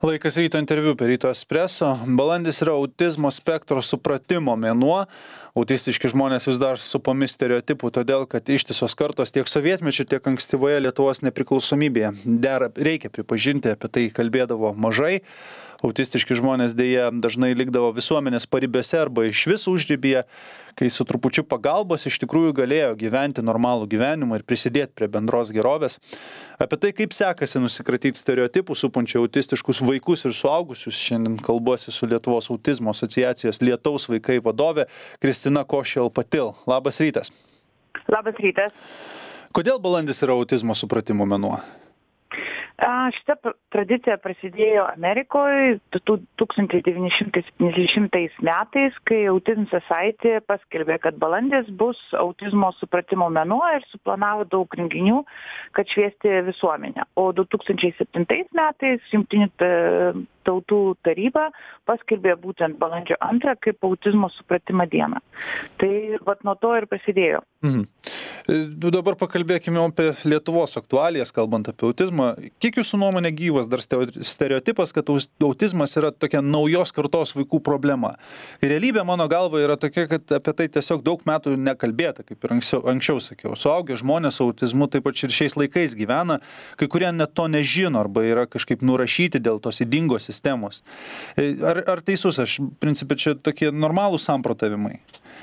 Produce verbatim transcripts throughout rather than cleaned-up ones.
Laikas ryto interviu per Ryto Espresso. Balandis yra autizmo spektro supratimo mėnuo. Autistiški žmonės vis dar supami stereotipų, todėl kad ištisos kartos tiek sovietmečiu, tiek ankstyvoje Lietuvos nepriklausomybėje dera, reikia pripažinti, apie tai kalbėdavo mažai. Autistiški žmonės dėja dažnai likdavo visuomenės paribiuose arba iš vis užribyje, kai su trupučiu pagalbos iš tikrųjų galėjo gyventi normalų gyvenimą ir prisidėti prie bendros gerovės. Apie tai, kaip sekasi nusikratyti stereotipų supančių autistiškus vaikus ir suaugusius, šiandien kalbuosi su Lietuvos autizmo asociacijos Lietaus vaikai vadovė Kristina Košel-Patil. Labas rytas. Labas rytas. Kodėl balandis yra autizmo supratimo mėnuo? Šita tradicija prasidėjo Amerikoje tūkstantis devyni šimtai septyniasdešimtais metais, kai Autism Society paskelbė, kad balandis bus autizmo supratimo mėnuo ir suplanavo daug renginių, kad šviesti visuomenę. O du tūkstančiai septintais metais Jungtinių tautų taryba paskelbė būtent balandžio antrą kaip autizmo supratimo dieną. Tai vat nuo to ir prasidėjo. Mhm. Dabar pakalbėkime apie Lietuvos aktualijas, kalbant apie autizmą. Kiek jūsų nuomonė gyvas dar stereotipas, kad autizmas yra tokia naujos kartos vaikų problema? Realybė mano galva yra tokia, kad apie tai tiesiog daug metų nekalbėta, kaip ir anksčiau, anksčiau sakiau. Suaugę žmonės su autizmu taip pat ir šiais laikais gyvena, kai kurie net to nežino arba yra kažkaip nurašyti dėl tos ydingos sistemos. Ar, ar teisus aš, principai, čia tokie normalūs samprotavimai?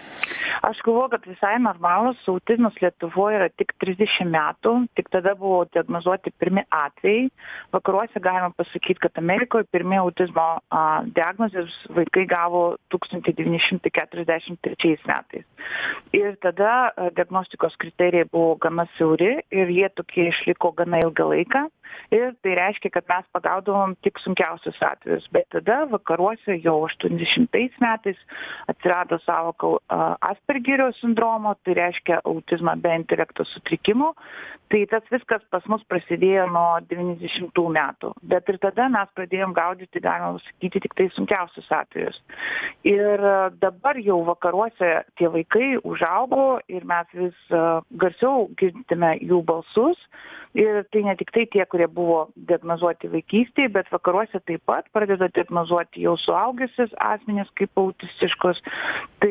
Aš galvoju, kad visai normalus autizmas Lietuvoje yra tik trisdešimt metų, tik tada buvo diagnozuoti pirmi atvejai. Vakaruose galima pasakyti, kad Amerikoje pirmi autizmo a, diagnozės vaikai gavo tūkstantis devyni šimtai keturiasdešimt trečiais metais. Ir tada a, diagnostikos kriterijai buvo gana siauri ir jie tokie išliko gana ilgą laiką. Ir tai reiškia, kad mes pagaudavom tik sunkiausius atvejus. Bet tada vakaruose jau aštuoniasdešimtais metais atsirado sąvoka Aspergerio sindromo, tai reiškia autizmą be intelekto sutrikimo. Tai tas viskas pas mus prasidėjo nuo devyniasdešimtų metų. Bet ir tada mes pradėjom gaudyti, galima sakyti, tik tai sunkiausius atvejus. Ir dabar jau vakaruose tie vaikai užaugo ir mes vis garsiau girdime jų balsus. Ir tai ne tik tai tie, kurie buvo diagnozuoti vaikystėje, bet vakaruose taip pat pradeda diagnozuoti jau suaugusius asmenis kaip autistiškus. Tai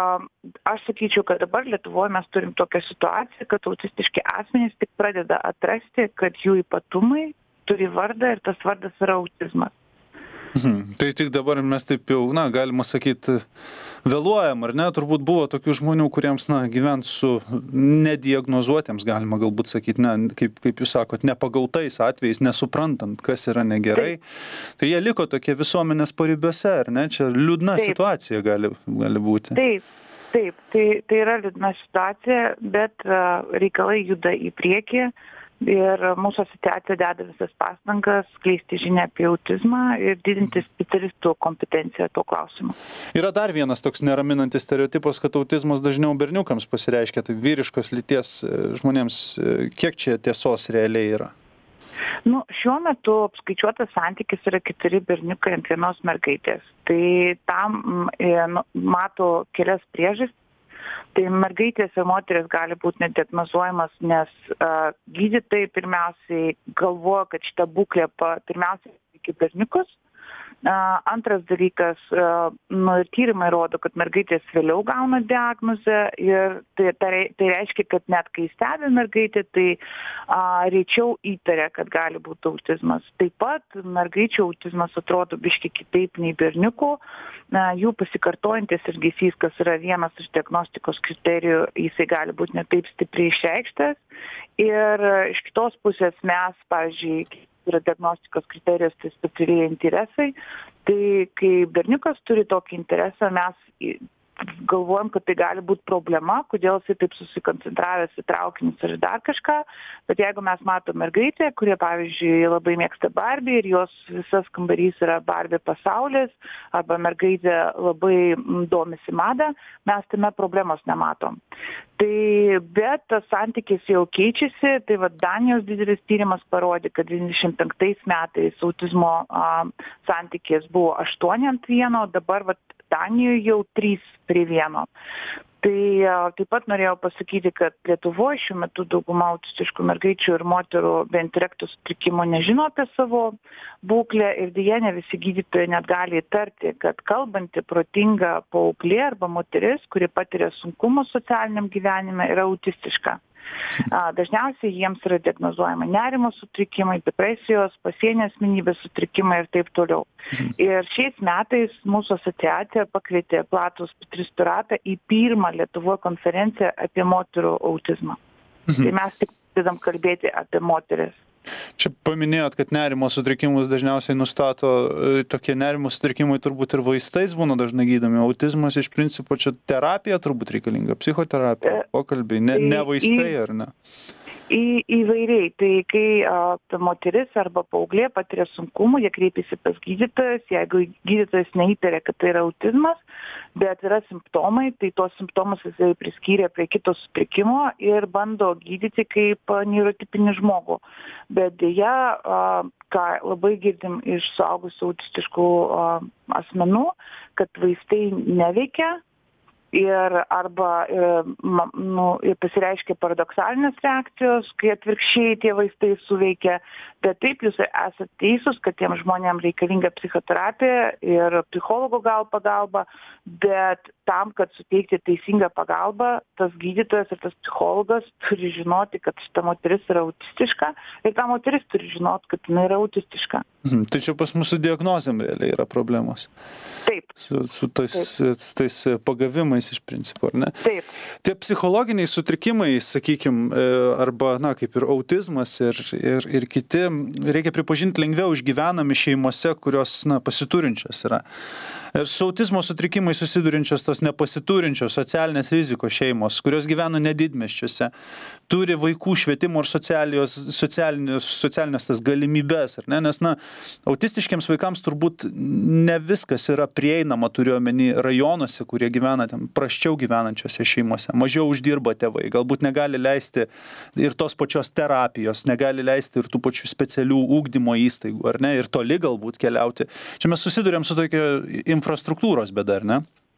aš sakyčiau, kad dabar Lietuvoje mes turim tokią situaciją, kad autistiški asmenys tik pradeda atrasti, kad jų ypatumai turi vardą ir tas vardas yra autizmas. Mhm. Tai tik dabar mes taip jau, na, galima sakyti, vėluojam, ar ne? Turbūt buvo tokių žmonių, kuriems, na, gyvent su nediagnozuotiems, galima galbūt sakyti, ne, kaip, kaip jūs sakot, nepagautais atvejais, nesuprantant, kas yra negerai. Taip. Tai jie liko tokie visuomenės paribiuose, ar ne? Čia liūdna Taip. situacija gali, gali būti. Taip. Taip, tai, tai yra liūdna situacija, bet uh, reikalai juda į priekį ir mūsų asociacija deda visas pastangas skleisti žinią apie autizmą ir didinti specialistų kompetenciją tuo klausimu. Yra dar vienas toks neraminantis stereotipas, kad autizmas dažniau berniukams pasireiškia, tai vyriškos lyties žmonėms. Kiek čia tiesos realiai yra? Nu, šiuo metu apskaičiuotas santykis yra keturi berniukai ant vienos mergaitės. Tai tam e, mato kelias priežastis. Tai mergaitės ir moteris gali būti nediagnozuojamas, nes uh, gydytojai pirmiausiai galvoja, kad šita būklė pa, pirmiausiai iki berniukus. Uh, antras dalykas, uh, nu, tyrimai rodo, kad mergaitės vėliau gauna diagnozę ir tai, tai, tai reiškia, kad net kai stebi mergaitė, tai uh, reičiau įtaria, kad gali būti autizmas. Taip pat mergaičių autizmas atrodo biški kitaip nei berniukų. Uh, jų pasikartojantis elgesys, kas yra vienas iš diagnostikos kriterijų, jisai gali būti ne taip stipriai išreikštas. Ir uh, iš kitos pusės mes, pavyzdžiui, yra diagnostikos kriterijus, tai specialiai interesai. Tai kai berniukas turi tokį interesą, mes galvojam, kad tai gali būti problema, kodėl jisai taip susikoncentravęs į traukinius ir dar kažką. Bet jeigu mes matom mergaitę, kurie, pavyzdžiui, labai mėgsta Barbie ir jos visas kambarys yra Barbie pasaulis, arba mergaitė labai domisi mada, mes tame problemos nematom. Tai bet tas santykis jau keičiasi, tai va Danijos didelis tyrimas parodė, kad devyniasdešimt penktais metais autizmo a, santykis buvo aštuoni ant vieno, dabar va Danijoje jau trys prie vieno. Tai taip pat norėjau pasakyti, kad Lietuvoje šiuo metu dauguma autistiškų mergaičių ir moterų be intelekto sutrikimo nežino apie savo būklę ir deja ne visi gydytojai net gali įtarti, kad kalbanti protinga paauglė arba moteris, kuri patiria sunkumų socialiniam gyvenime, yra autistiška. Dažniausiai jiems yra diagnozuojama nerimo sutrikimai, depresijos, pasienio asmenybės sutrikimai ir taip toliau. Ir šiais metais mūsų asociacija pakvietė platų specialistų ratą į pirmą Lietuvoje konferenciją apie moterų autizmą. Mhm. Tai mes tik pradedam kalbėti apie moteris. Čia paminėjot, kad nerimo sutrikimus dažniausiai nustato, tokie nerimo sutrikimai turbūt ir vaistais būna dažnai gydomi. Autizmas iš principo čia terapija turbūt reikalinga, psichoterapija, pokalbiai, ne, ne vaistai ar ne? Į, įvairiai. Tai kai a, ta moteris arba paauglė patiria sunkumų, jie kreipiasi pas gydytojas, jeigu gydytojas neįtarė, kad tai yra autizmas, bet yra simptomai, tai tuos simptomus jisai priskyrė prie kito sutrikimo ir bando gydyti kaip neurotipinį žmogų. Bet dėja, a, ką labai girdim iš suaugusių autistiškų a, asmenų, kad vaistai neveikia. Ir arba nu, pasireiškia paradoksalinės reakcijos, kai atvirkščiai tie vaistai suveikia. Bet taip, jūs esate teisūs, kad tiem žmonėm reikalinga psichoterapija ir psichologo gal pagalba, bet tam, kad suteikti teisingą pagalbą, tas gydytojas ir tas psichologas turi žinoti, kad šita moteris yra autistiška ir ta moteris turi žinoti, kad jinai yra autistiška. Mhm. Tai čia pas mūsų diagnozėm realiai yra problemos. Taip. Su, su tais, Taip. tais pagavimais iš principo, ar ne? Taip. Tie psichologiniai sutrikimai, sakykim, arba, na, kaip ir autizmas ir, ir, ir kiti, reikia pripažinti lengviau išgyvenami šeimose, kurios, na, pasiturinčios yra. Ir su autizmo sutrikimai susidurinčios tos nepasiturinčios socialinės rizikos šeimos, kurios gyvena nedidmiesčiuose, turi vaikų švietimo ir socialinės, socialinės tas galimybės, ar ne? Nes, na, autistiškiams vaikams turbūt ne viskas yra prieinama, turiu omeny rajonuose, kurie gyvena ten prasčiau gyvenančiose šeimose, mažiau uždirba tėvai, galbūt negali leisti ir tos pačios terapijos, negali leisti ir tų pačių specialių ugdymo įstaigų, ar ne, ir toli galbūt keliauti. Čia mes susiduriam su tokia infrastruktūros bėda, ar ne?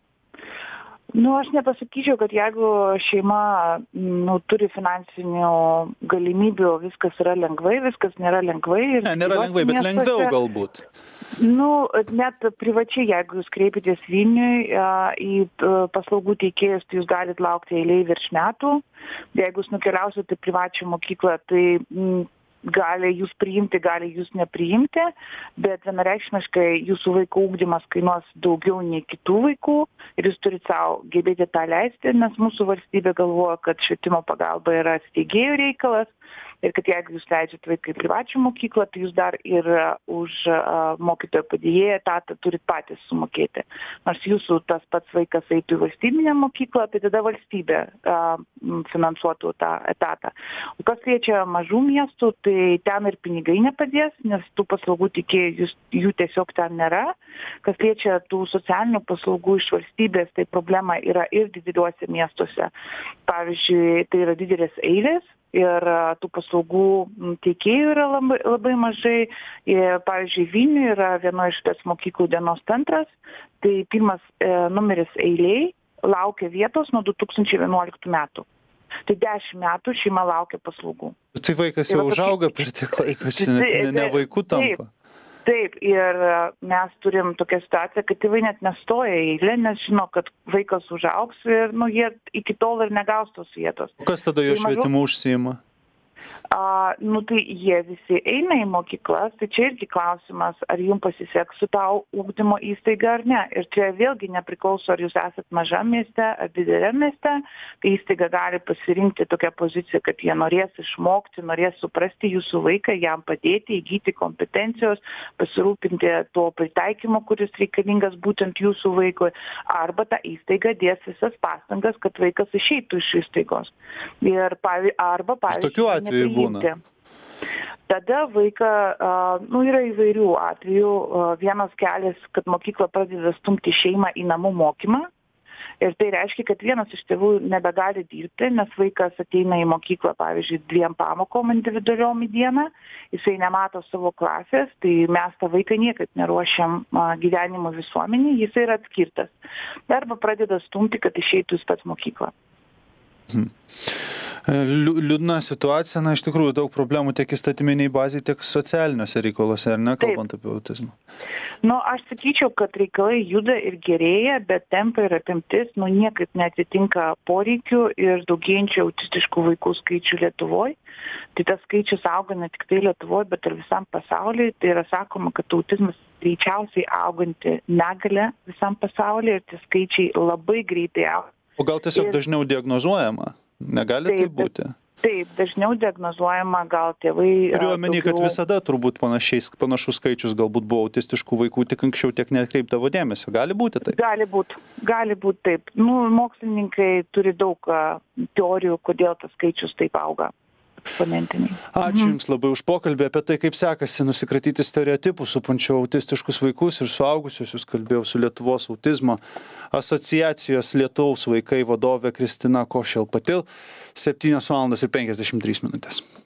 Nu, aš nepasakyčiau, kad jeigu šeima nu, turi finansinių galimybių, viskas yra lengvai, viskas nėra lengvai. Ir ne, nėra lengvai, bet miestuose, lengviau galbūt. Nu, net privačiai, jeigu jūs kreipitės Vilniui į paslaugų teikėjus, tai jūs galit laukti eilėj virš metų. Jeigu jūs nukeliausite į privačią mokyklą, tai m, gali jūs priimti, gali jūs nepriimti, bet vienareikšmiškai jūsų vaikų ugdymas kainuos daugiau nei kitų vaikų ir jūs turite savo gebėti tą leisti, nes mūsų valstybė galvoja, kad švietimo pagalba yra steigėjų reikalas ir kad jeigu jūs leidžiate vaiką į privačią mokyklą, tai jūs dar ir už uh, mokytojo padėjėją etatą turit patys sumokėti. Nors jūsų tas pats vaikas eitų į valstybinę mokyklą, tai tada valstybė uh, finansuotų tą etatą. O kas liečia mažų miestų, tai ten ir pinigai nepadės, nes tų paslaugų teikėjų jų tiesiog ten nėra. Kas liečia tų socialinių paslaugų iš valstybės, tai problema yra ir dideliuose miestuose. Pavyzdžiui, tai yra didelės eilės. Ir tų paslaugų teikėjų yra labai, labai mažai. Ir, pavyzdžiui, Vilniuje yra vieno iš spec mokyklų dienos centras, tai pirmas e, numeris eilėj laukia vietos nuo du tūkstančiai vienuoliktų metų. Tai dešimt metų šeima laukia paslaugų. Tai vaikas jau užauga per tiek laiko, čia ne, ne vaikų tampa. Taip. Taip, ir mes turim tokią situaciją, kad tėvai net nestoja į eilę, nes žino, kad vaikas užaugs ir nu, jie iki tol ir negaus tos vietos. Kas tada jo švietimu užsiima? A, nu tai jie visi eina į mokyklas, tai čia irgi klausimas, ar jums pasiseks su tau ugdymo įstaiga ar ne. Ir čia vėlgi nepriklauso, ar jūs esat mažam mieste ar dideliam mieste, tai įstaiga gali pasirinkti tokią poziciją, kad jie norės išmokti, norės suprasti jūsų vaiką, jam padėti, įgyti kompetencijos, pasirūpinti to pritaikymo, kuris reikalingas būtent jūsų vaikui, arba ta įstaiga dės visas pastangas, kad vaikas išeitų iš įstaigos. Ir, arba, pavyzdžiui, tokių atvejų būna. Tada vaiką, nu yra įvairių atvejų, vienas kelias, kad mokykla pradeda stumti šeimą į namų mokymą Ir tai reiškia, kad vienas iš tėvų nebegali dirbti, nes vaikas ateina į mokyklą, pavyzdžiui, dviem pamokom individualiom į dieną, jisai nemato savo klasės, tai mes tą vaiką niekaip neruošiam gyvenimo visuomenį, jisai yra atskirtas. Arba pradeda stumti, kad išeitų jis pats mokyklą. Hmm. Liūdna situacija, na, iš tikrųjų daug problemų tiek įstatyminiai bazai, tiek socialiniuose reikaluose, ar ne, kalbant apie autizmą? Nu, aš sakyčiau, kad reikalai juda ir gerėja, bet tempai ir apimtis, nu, niekaip neatitinka poreikių ir daugėjančių autistiškų vaikų skaičių Lietuvoje. Tai tas skaičius auga ne tik tai Lietuvoje, bet ir visam pasaulyje. Tai yra sakoma, kad autizmas greičiausiai auganti negalia visam pasaulyje ir tie skaičiai labai greitai auga. O gal tiesiog ir dažniau diagnozuojama? Negali taip, tai būti? Taip, dažniau diagnozuojama, gal tėvai... Turiu omeny, kad visada turbūt panašiais, panašus skaičius galbūt buvo autistiškų vaikų, tik anksčiau tiek neatkreipdavo dėmesio. Gali būti taip? Gali būti, gali būti taip. Nu, mokslininkai turi daug uh, teorijų, kodėl tas skaičius taip auga. Ačiū Jums labai už pokalbį apie tai, kaip sekasi nusikratyti stereotipų supančių autistiškus vaikus ir suaugusiusius. Kalbėjau su Lietuvos autizmo asociacijos Lietaus vaikai vadovė Kristina Košel-Patil. septynios valandos ir penkiasdešimt trys minutės.